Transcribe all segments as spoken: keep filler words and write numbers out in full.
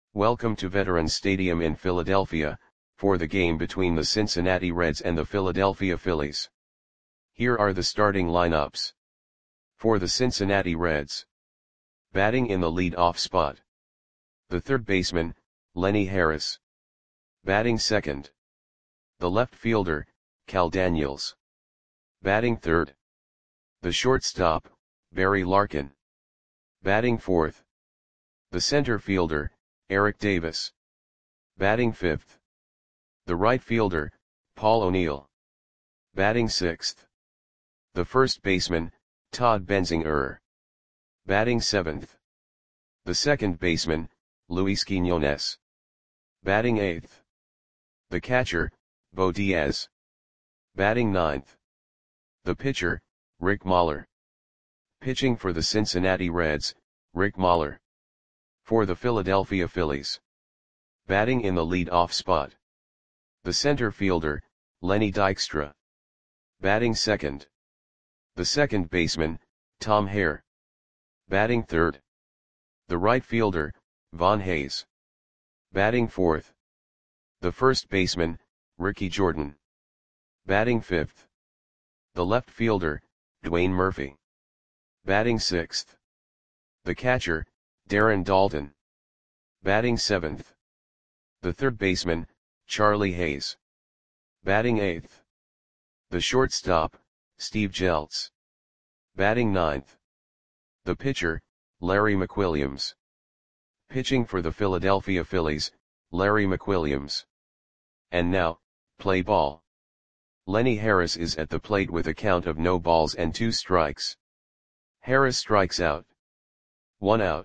Welcome to Veterans Stadium in Philadelphia, for the game between the Cincinnati Reds and the Philadelphia Phillies. Here are the starting lineups. For the Cincinnati Reds. Batting in the lead-off spot. The third baseman, Lenny Harris. Batting second. The left fielder, Cal Daniels. Batting third. The shortstop, Barry Larkin. Batting fourth. The center fielder, Eric Davis. Batting fifth. The right fielder, Paul O'Neill. Batting sixth. The first baseman, Todd Benzinger. Batting seventh. The second baseman, Luis Quiñones. Batting eighth. The catcher, Bo Diaz. Batting ninth. The pitcher, Rick Mahler. Pitching for the Cincinnati Reds, Rick Mahler. For the Philadelphia Phillies. Batting in the lead-off spot. The center fielder, Lenny Dykstra. Batting second. The second baseman, Tom Hare. Batting third. The right fielder, Von Hayes. Batting fourth. The first baseman, Ricky Jordan. Batting fifth. The left fielder, Dwayne Murphy. Batting sixth. The catcher, Darren Daulton. Batting seventh. The third baseman, Charlie Hayes. Batting eighth. The shortstop, Steve Jeltz. Batting ninth. The pitcher, Larry McWilliams. Pitching for the Philadelphia Phillies, Larry McWilliams. And now, play ball. Lenny Harris is at the plate with a count of no balls and two strikes. Harris strikes out. One out.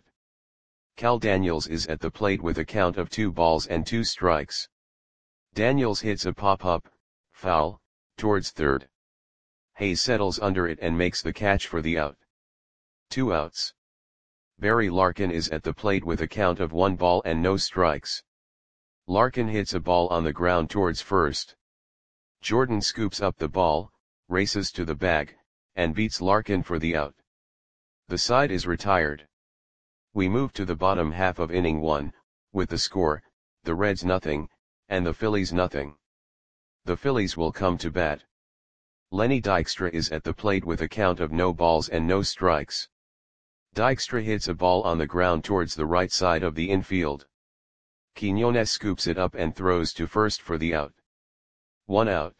Cal Daniels is at the plate with a count of two balls and two strikes. Daniels hits a pop-up, foul, towards third. Hayes settles under it and makes the catch for the out. Two outs. Barry Larkin is at the plate with a count of one ball and no strikes. Larkin hits a ball on the ground towards first. Jordan scoops up the ball, races to the bag, and beats Larkin for the out. The side is retired. We move to the bottom half of inning one, with the score, the Reds nothing, and the Phillies nothing. The Phillies will come to bat. Lenny Dykstra is at the plate with a count of no balls and no strikes. Dykstra hits a ball on the ground towards the right side of the infield. Quiñones scoops it up and throws to first for the out. One out.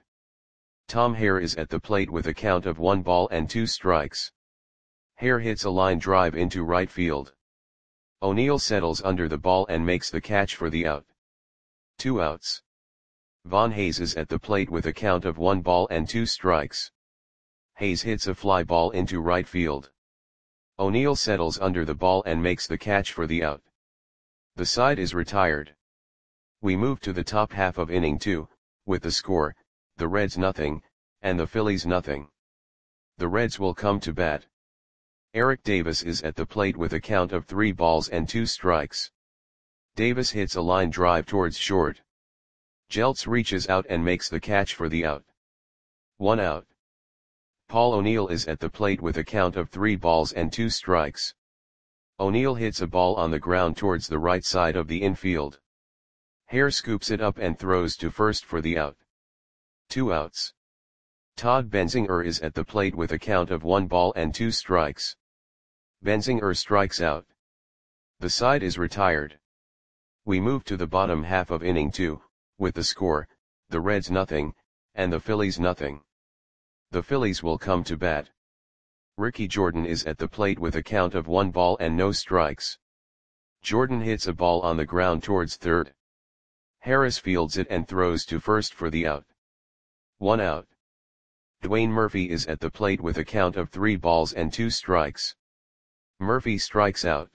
Tom Hare is at the plate with a count of one ball and two strikes. Hare hits a line drive into right field. O'Neill settles under the ball and makes the catch for the out. Two outs. Von Hayes is at the plate with a count of one ball and two strikes. Hayes hits a fly ball into right field. O'Neill settles under the ball and makes the catch for the out. The side is retired. We move to the top half of inning two, with the score, the Reds nothing, and the Phillies nothing. The Reds will come to bat. Eric Davis is at the plate with a count of three balls and two strikes. Davis hits a line drive towards short. Jeltz reaches out and makes the catch for the out. One out. Paul O'Neill is at the plate with a count of three balls and two strikes. O'Neill hits a ball on the ground towards the right side of the infield. Hare scoops it up and throws to first for the out. Two outs. Todd Benzinger is at the plate with a count of one ball and two strikes. Benzinger strikes out. The side is retired. We move to the bottom half of inning two, with the score, the Reds nothing, and the Phillies nothing. The Phillies will come to bat. Ricky Jordan is at the plate with a count of one ball and no strikes. Jordan hits a ball on the ground towards third. Harris fields it and throws to first for the out. One out. Dwayne Murphy is at the plate with a count of three balls and two strikes. Murphy strikes out.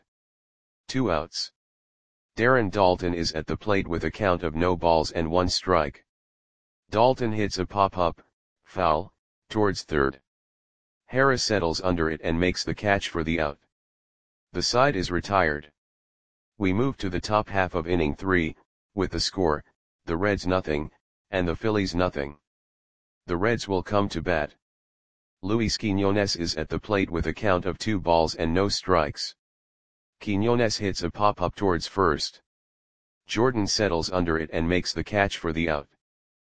Two outs. Darren Daulton is at the plate with a count of no balls and one strike. Daulton hits a pop-up, foul, towards third. Harris settles under it and makes the catch for the out. The side is retired. We move to the top half of inning three, with the score, the Reds nothing, and the Phillies nothing. The Reds will come to bat. Luis Quiñones is at the plate with a count of two balls and no strikes. Quiñones hits a pop-up towards first. Jordan settles under it and makes the catch for the out.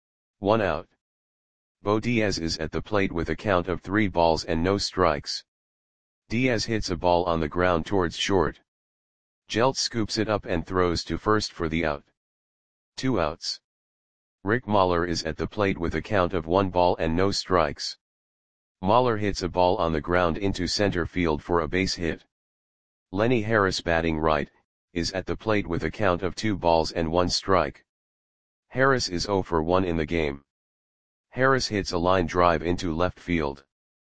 One out. Bo Diaz is at the plate with a count of three balls and no strikes. Diaz hits a ball on the ground towards short. Jeltz scoops it up and throws to first for the out. Two outs. Rick Mahler is at the plate with a count of one ball and no strikes. Mahler hits a ball on the ground into center field for a base hit. Lenny Harris, batting right, is at the plate with a count of two balls and one strike. Harris is oh for one in the game. Harris hits a line drive into left field.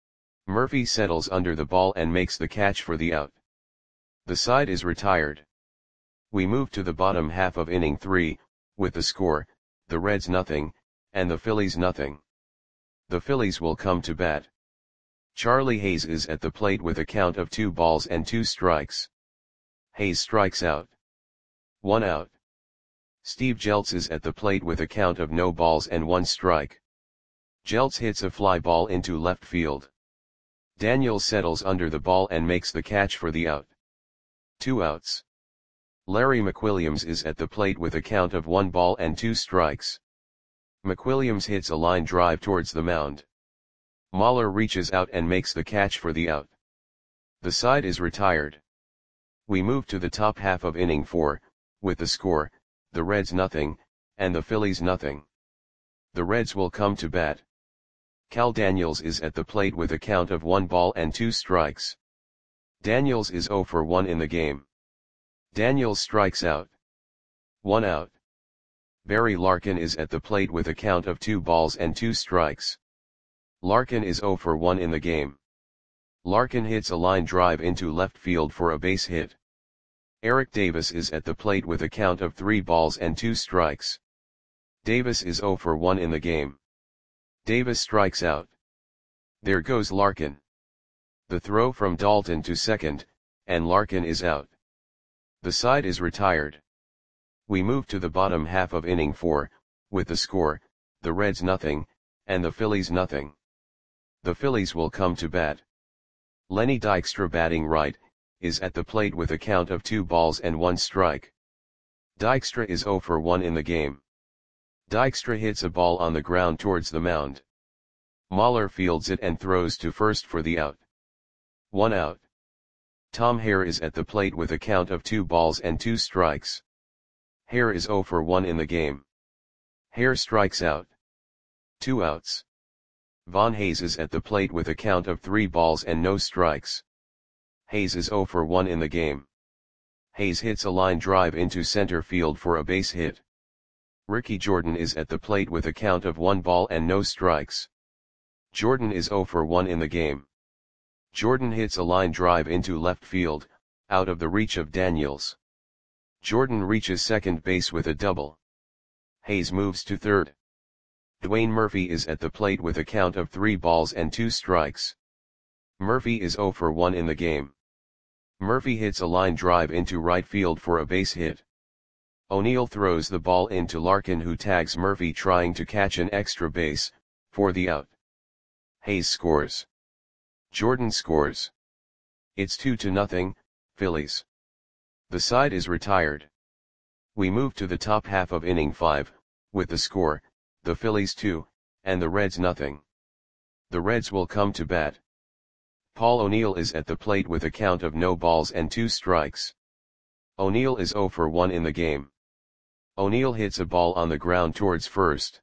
Murphy settles under the ball and makes the catch for the out. The side is retired. We move to the bottom half of inning three, with the score, the Reds nothing, and the Phillies nothing. The Phillies will come to bat. Charlie Hayes is at the plate with a count of two balls and two strikes. Hayes strikes out. One out. Steve Jeltz is at the plate with a count of no balls and one strike. Jeltz hits a fly ball into left field. Daniels settles under the ball and makes the catch for the out. Two outs. Larry McWilliams is at the plate with a count of one ball and two strikes. McWilliams hits a line drive towards the mound. Mahler reaches out and makes the catch for the out. The side is retired. We move to the top half of inning four, with the score, the Reds nothing, and the Phillies nothing. The Reds will come to bat. Cal Daniels is at the plate with a count of one ball and two strikes. Daniels is oh for one in the game. Daniels strikes out. One out. Barry Larkin is at the plate with a count of two balls and two strikes. Larkin is oh for one in the game. Larkin hits a line drive into left field for a base hit. Eric Davis is at the plate with a count of three balls and two strikes. Davis is oh for one in the game. Davis strikes out. There goes Larkin. The throw from Dalton to second, and Larkin is out. The side is retired. We move to the bottom half of inning four, with the score, the Reds nothing, and the Phillies nothing. The Phillies will come to bat. Lenny Dykstra, batting right, is at the plate with a count of two balls and one strike. Dykstra is oh for one in the game. Dykstra hits a ball on the ground towards the mound. Mahler fields it and throws to first for the out. One out. Tom Hare is at the plate with a count of two balls and two strikes. Hare is oh for one in the game. Hare strikes out. Two outs. Von Hayes is at the plate with a count of three balls and no strikes. Hayes is oh for one in the game. Hayes hits a line drive into center field for a base hit. Ricky Jordan is at the plate with a count of one ball and no strikes. Jordan is oh for one in the game. Jordan hits a line drive into left field, out of the reach of Daniels. Jordan reaches second base with a double. Hayes moves to third. Dwayne Murphy is at the plate with a count of three balls and two strikes. Murphy is oh for one in the game. Murphy hits a line drive into right field for a base hit. O'Neill throws the ball into Larkin, who tags Murphy trying to catch an extra base, for the out. Hayes scores. Jordan scores. It's two to nothing, Phillies. The side is retired. We move to the top half of inning five, with the score, the Phillies two, and the Reds nothing. The Reds will come to bat. Paul O'Neill is at the plate with a count of no balls and two strikes. O'Neill is oh for one in the game. O'Neill hits a ball on the ground towards first.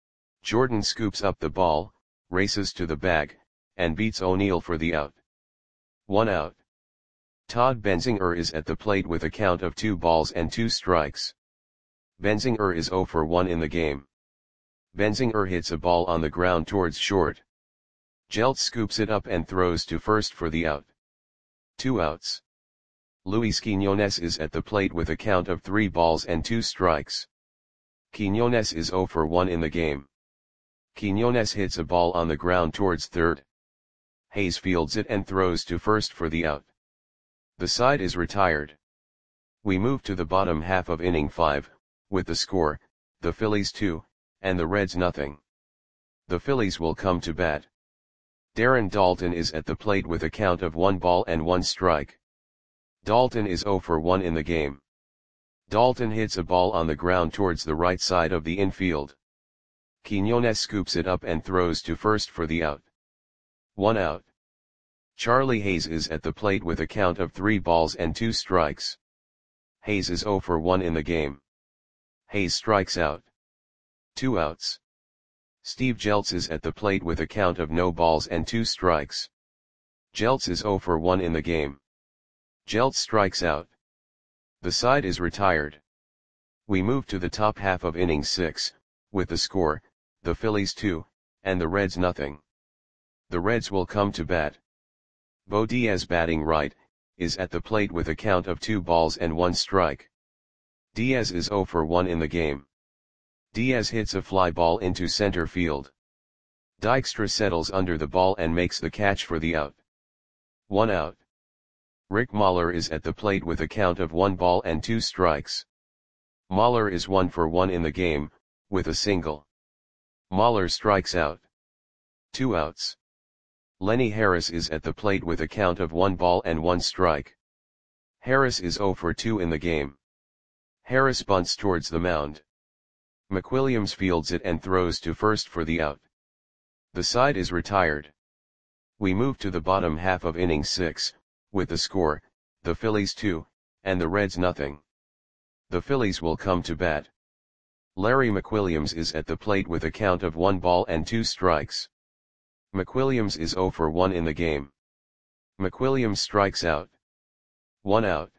Jordan scoops up the ball, races to the bag, and beats O'Neill for the out. One out. Todd Benzinger is at the plate with a count of two balls and two strikes. Benzinger is oh for one in the game. Benzinger hits a ball on the ground towards short. Jeltz scoops it up and throws to first for the out. Two outs. Luis Quiñones is at the plate with a count of three balls and two strikes. Quiñones is oh for one in the game. Quiñones hits a ball on the ground towards third. Hayes fields it and throws to first for the out. The side is retired. We move to the bottom half of inning five, with the score, the Phillies two, and the Reds nothing. The Phillies will come to bat. Darren Daulton is at the plate with a count of one ball and one strike. Daulton is oh for one in the game. Dalton hits a ball on the ground towards the right side of the infield. Quiñones scoops it up and throws to first for the out. One out. Charlie Hayes is at the plate with a count of three balls and two strikes. Hayes is zero for one in the game. Hayes strikes out. Two outs. Steve Jeltz is at the plate with a count of no balls and two strikes. Jeltz is zero for one in the game. Jeltz strikes out. The side is retired. We move to the top half of inning six, with the score, the Phillies two, and the Reds nothing. The Reds will come to bat. Bo Diaz, batting right, is at the plate with a count of two balls and one strike. Diaz is zero for one in the game. Diaz hits a fly ball into center field. Dykstra settles under the ball and makes the catch for the out. One out. Rick Mahler is at the plate with a count of one ball and two strikes. Mahler is one for one in the game, with a single. Mahler strikes out. Two outs. Lenny Harris is at the plate with a count of one ball and one strike. Harris is zero for two in the game. Harris bunts towards the mound. McWilliams fields it and throws to first for the out. The side is retired. We move to the bottom half of inning six, with the score, the Phillies two, and the Reds nothing. The Phillies will come to bat. Larry McWilliams is at the plate with a count of one ball and two strikes. McWilliams is zero for one in the game. McWilliams strikes out. One out.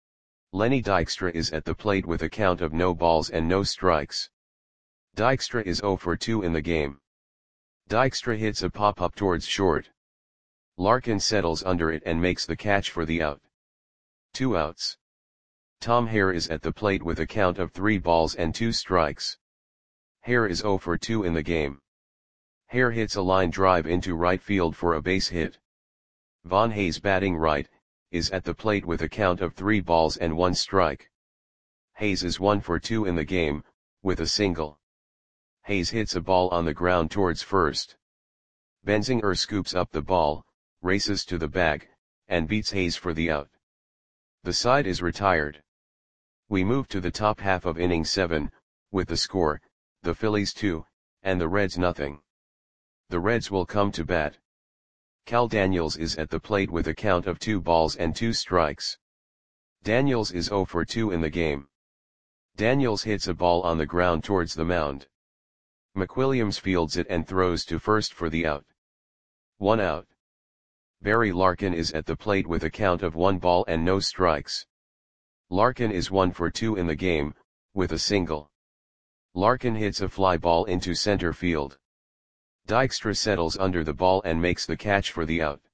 Lenny Dykstra is at the plate with a count of no balls and no strikes. Dykstra is zero for two in the game. Dykstra hits a pop-up towards short. Larkin settles under it and makes the catch for the out. Two outs. Tom Hare is at the plate with a count of three balls and two strikes. Hare is zero for two in the game. Hare hits a line drive into right field for a base hit. Von Hayes, batting right, is at the plate with a count of three balls and one strike. Hayes is one for two in the game, with a single. Hayes hits a ball on the ground towards first. Benzinger scoops up the ball, races to the bag, and beats Hayes for the out. The side is retired. We move to the top half of inning seven, with the score, the Phillies two, and the Reds nothing. The Reds will come to bat. Cal Daniels is at the plate with a count of two balls and two strikes. Daniels is zero for two in the game. Daniels hits a ball on the ground towards the mound. McWilliams fields it and throws to first for the out. One out. Barry Larkin is at the plate with a count of one ball and no strikes. Larkin is one for two in the game, with a single. Larkin hits a fly ball into center field. Dykstra settles under the ball and makes the catch for the out.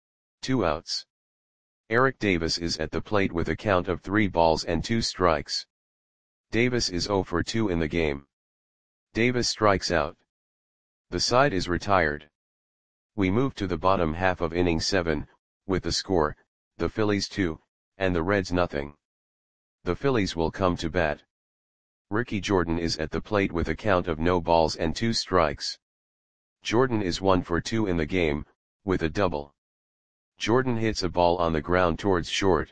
Two outs. Eric Davis is at the plate with a count of three balls and two strikes. Davis is zero for two in the game. Davis strikes out. The side is retired. We move to the bottom half of inning seven, with the score, the Phillies two, and the Reds nothing. The Phillies will come to bat. Ricky Jordan is at the plate with a count of no balls and two strikes. Jordan is one for two in the game, with a double. Jordan hits a ball on the ground towards short.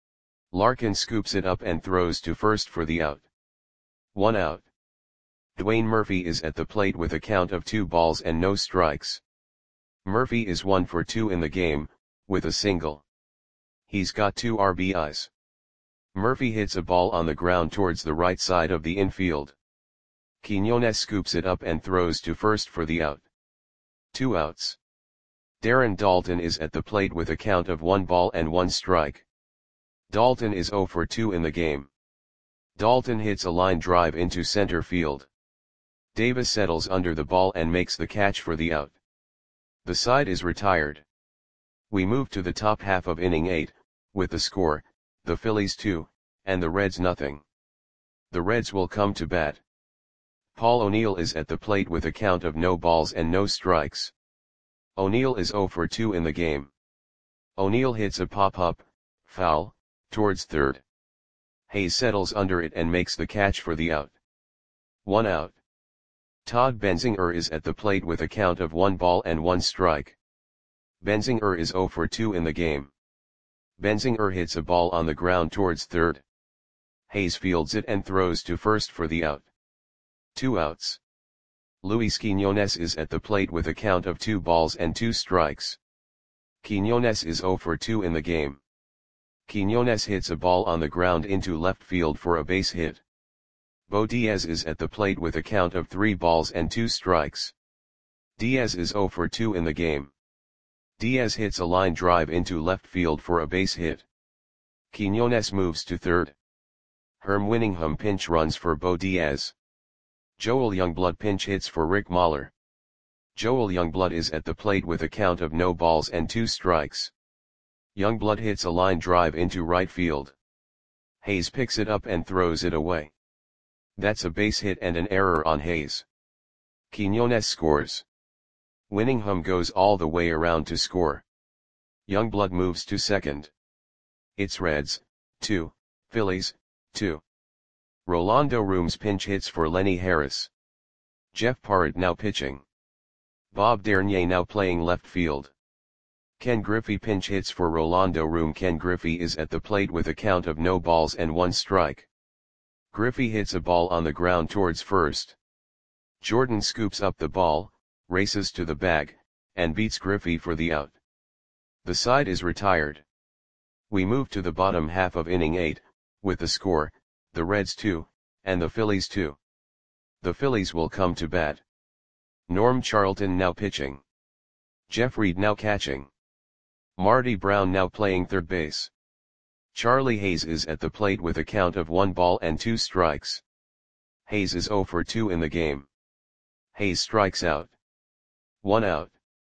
Larkin scoops it up and throws to first for the out. One out. Dwayne Murphy is at the plate with a count of two balls and no strikes. Murphy is one for two in the game, with a single. He's got two R B Is. Murphy hits a ball on the ground towards the right side of the infield. Quiñones scoops it up and throws to first for the out. Two outs. Darren Daulton is at the plate with a count of one ball and one strike. Daulton is zero for two in the game. Daulton hits a line drive into center field. Davis settles under the ball and makes the catch for the out. The side is retired. We move to the top half of inning eight, with the score, the Phillies two, and the Reds nothing. The Reds will come to bat. Paul O'Neill is at the plate with a count of no balls and no strikes. O'Neill is zero for two in the game. O'Neill hits a pop-up, foul, towards third. Hayes settles under it and makes the catch for the out. One out. Todd Benzinger is at the plate with a count of one ball and one strike. Benzinger is zero for two in the game. Benzinger hits a ball on the ground towards third. Hayes fields it and throws to first for the out. Two outs. Luis Quiñones is at the plate with a count of two balls and two strikes. Quiñones is zero for two in the game. Quiñones hits a ball on the ground into left field for a base hit. Bo Diaz is at the plate with a count of three balls and two strikes. Diaz is zero for two in the game. Diaz hits a line drive into left field for a base hit. Quiñones moves to third. Herm Winningham pinch runs for Bo Diaz. Joel Youngblood pinch hits for Rick Mahler. Joel Youngblood is at the plate with a count of no balls and two strikes. Youngblood hits a line drive into right field. Hayes picks it up and throws it away. That's a base hit and an error on Hayes. Quiñones scores. Winningham goes all the way around to score. Youngblood moves to second. It's Reds, two, Phillies, two. Rolando Rooms pinch hits for Lenny Harris. Jeff Parrott now pitching. Bob Dernier now playing left field. Ken Griffey pinch hits for Rolando Room. Ken Griffey is at the plate with a count of no balls and one strike. Griffey hits a ball on the ground towards first. Jordan scoops up the ball, races to the bag, and beats Griffey for the out. The side is retired. We move to the bottom half of inning eight, with the score, the Reds two, and the Phillies two. The Phillies will come to bat. Norm Charlton now pitching. Jeff Reed now catching. Marty Brown now playing third base. Charlie Hayes is at the plate with a count of one ball and two strikes. Hayes is zero for two in the game. Hayes strikes out. One out.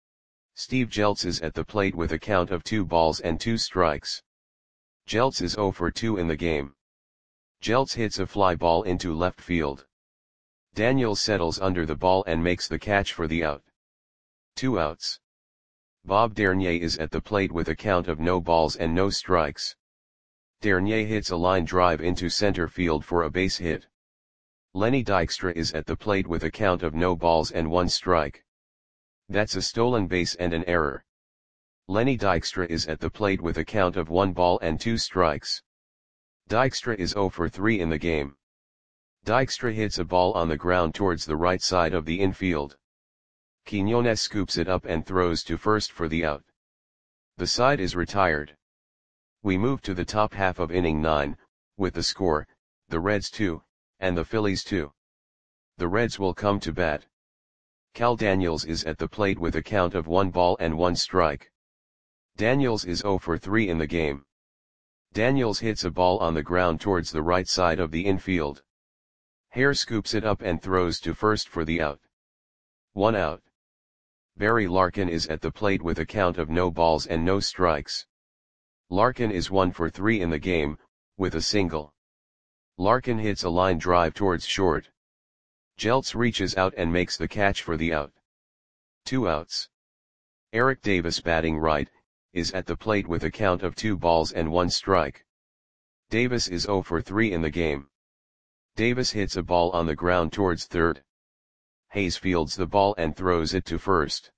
Steve Jeltz is at the plate with a count of two balls and two strikes. Jeltz is zero for two in the game. Jeltz hits a fly ball into left field. Daniels settles under the ball and makes the catch for the out. Two outs. Bob Dernier is at the plate with a count of no balls and no strikes. Dernier hits a line drive into center field for a base hit. Lenny Dykstra is at the plate with a count of no balls and one strike. That's a stolen base and an error. Lenny Dykstra is at the plate with a count of one ball and two strikes. Dykstra is zero for three in the game. Dykstra hits a ball on the ground towards the right side of the infield. Quiñones scoops it up and throws to first for the out. The side is retired. We move to the top half of inning nine, with the score, the Reds two, and the Phillies two. The Reds will come to bat. Cal Daniels is at the plate with a count of one ball and one strike. Daniels is zero for three in the game. Daniels hits a ball on the ground towards the right side of the infield. Hare scoops it up and throws to first for the out. One out. Barry Larkin is at the plate with a count of no balls and no strikes. Larkin is one for three in the game, with a single. Larkin hits a line drive towards short. Jeltz reaches out and makes the catch for the out. Two outs. Eric Davis batting right, is at the plate with a count of two balls and one strike. Davis is zero for three in the game. Davis hits a ball on the ground towards third. Hayes fields the ball and throws it to first.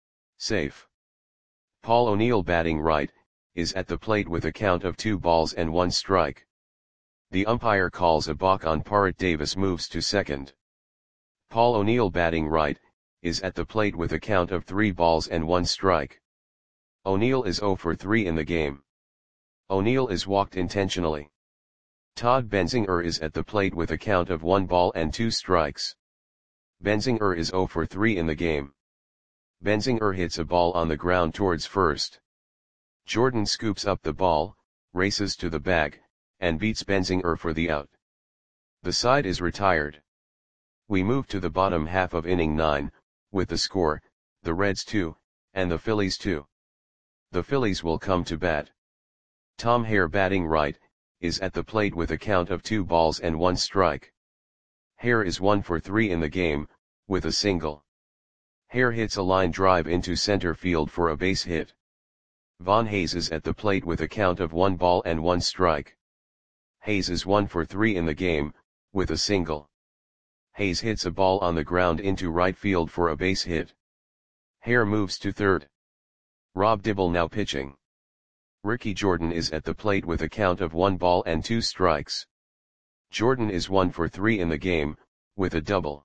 Safe. Paul O'Neill batting right, is at the plate with a count of two balls and one strike. The umpire calls a balk on Parrott. Davis moves to second. Paul O'Neill batting right, is at the plate with a count of three balls and one strike. O'Neill is zero for three in the game. O'Neill is walked intentionally. Todd Benzinger is at the plate with a count of one ball and two strikes. Benzinger is zero for three in the game. Benzinger hits a ball on the ground towards first. Jordan scoops up the ball, races to the bag, and beats Benzinger for the out. The side is retired. We move to the bottom half of inning nine, with the score, the Reds two, and the Phillies two. The Phillies will come to bat. Tom Hare batting right, is at the plate with a count of two balls and one strike. Hare is one for three in the game, with a single. Hare hits a line drive into center field for a base hit. Von Hayes is at the plate with a count of one ball and one strike. Hayes is one for three in the game, with a single. Hayes hits a ball on the ground into right field for a base hit. Hare moves to third. Rob Dibble now pitching. Ricky Jordan is at the plate with a count of one ball and two strikes. Jordan is one for three in the game, with a double.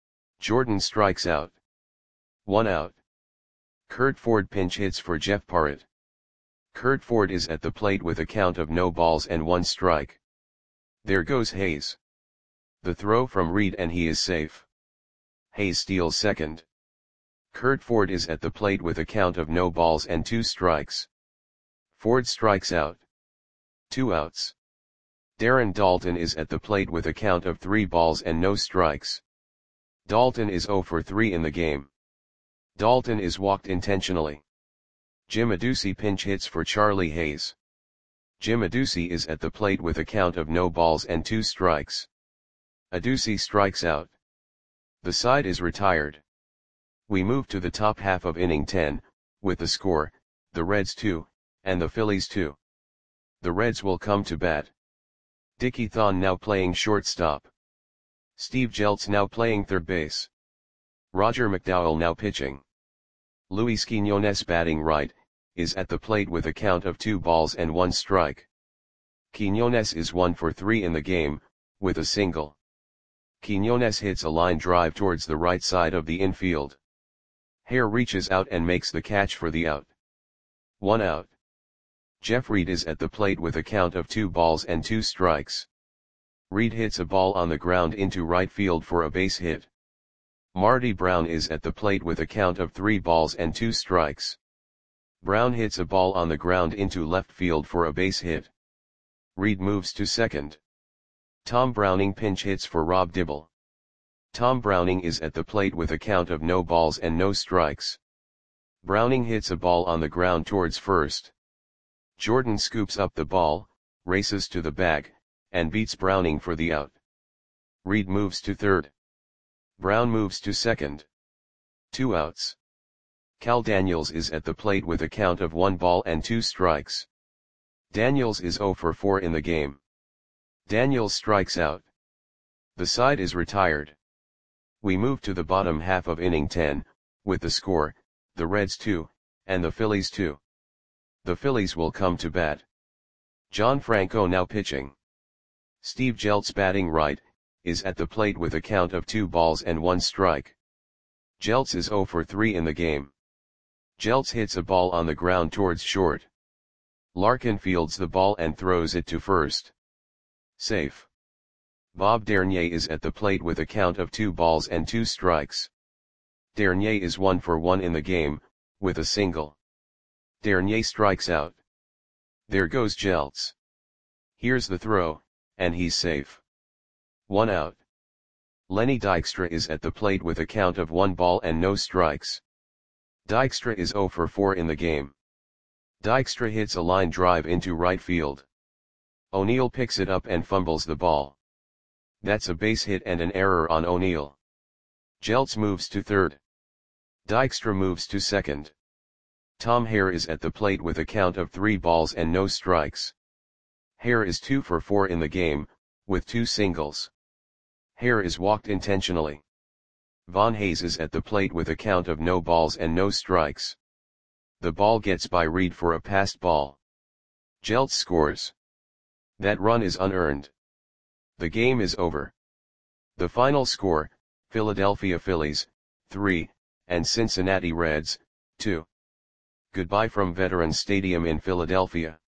Jordan strikes out. One out. Curt Ford pinch hits for Jeff Parrott. Curt Ford is at the plate with a count of no balls and one strike. There goes Hayes. The throw from Reed and he is safe. Hayes steals second. Curt Ford is at the plate with a count of no balls and two strikes. Ford strikes out. Two outs. Darren Daulton is at the plate with a count of three balls and no strikes. Daulton is zero for three in the game. Daulton is walked intentionally. Jim Adduci pinch hits for Charlie Hayes. Jim Adduci is at the plate with a count of no balls and two strikes. Adduci strikes out. The side is retired. We move to the top half of inning ten, with the score, the Reds two, and the Phillies two. The Reds will come to bat. Dickie Thon now playing shortstop. Steve Jeltz now playing third base. Roger McDowell now pitching. Luis Quiñones batting right, is at the plate with a count of two balls and one strike. Quiñones is one for three in the game, with a single. Quiñones hits a line drive towards the right side of the infield. Hare reaches out and makes the catch for the out. One out. Jeff Reed is at the plate with a count of two balls and two strikes. Reed hits a ball on the ground into right field for a base hit. Marty Brown is at the plate with a count of three balls and two strikes. Brown hits a ball on the ground into left field for a base hit. Reed moves to second. Tom Browning pinch hits for Rob Dibble. Tom Browning is at the plate with a count of no balls and no strikes. Browning hits a ball on the ground towards first. Jordan scoops up the ball, races to the bag, and beats Browning for the out. Reed moves to third. Brown moves to second. Two outs. Cal Daniels is at the plate with a count of one ball and two strikes. Daniels is zero for four in the game. Daniels strikes out. The side is retired. We move to the bottom half of inning ten, with the score, the Reds two, and the Phillies two. The Phillies will come to bat. John Franco now pitching. Steve Jeltz batting right, is at the plate with a count of two balls and one strike. Jeltz is zero for three in the game. Jeltz hits a ball on the ground towards short. Larkin fields the ball and throws it to first. Safe. Bob Dernier is at the plate with a count of two balls and two strikes. Dernier is one for one in the game, with a single. Dernier strikes out. There goes Jeltz. Here's the throw, and he's safe. One out. Lenny Dykstra is at the plate with a count of one ball and no strikes. Dykstra is zero for four in the game. Dykstra hits a line drive into right field. O'Neill picks it up and fumbles the ball. That's a base hit and an error on O'Neill. Jeltz moves to third. Dykstra moves to second. Tom Hare is at the plate with a count of three balls and no strikes. Hare is two for four in the game, with two singles. Hare is walked intentionally. Von Hayes is at the plate with a count of no balls and no strikes. The ball gets by Reed for a passed ball. Jeltz scores. That run is unearned. The game is over. The final score, Philadelphia Phillies, three, and Cincinnati Reds, two. Goodbye from Veterans Stadium in Philadelphia.